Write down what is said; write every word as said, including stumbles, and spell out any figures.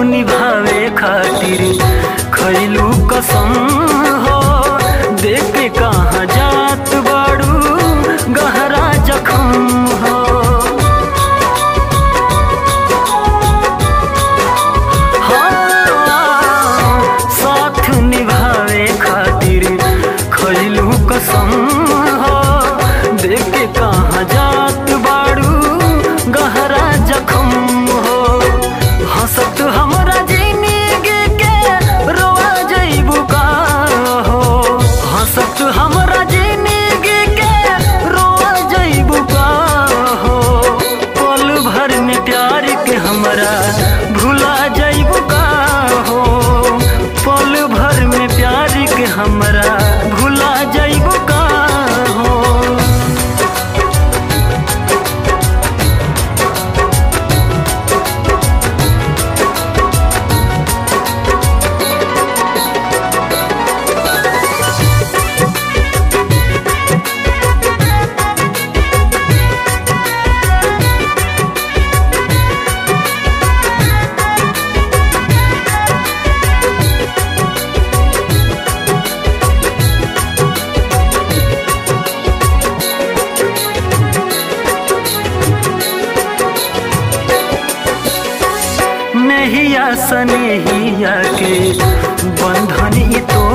निभावे खातिर खइलू कसम हो, देख के कहाँ जात बाड़ू गहरा जखम हो। हाँ, साथ निभावे खातिर खइलू कसम हो, देख के कहाँ जात बाड़ू गहरा जखम हो। हंसत हमरा जिंदगी के रोआ जइबू का हो, हंसत हमरा जिंदगी के रोआ जइबू का हो। पल भर में प्यार के हमरा भुला जइबू का हो, पल भर में प्यार के हमरा भुला जइबू का हो। नहिया सनेहिया के बंधन ई तो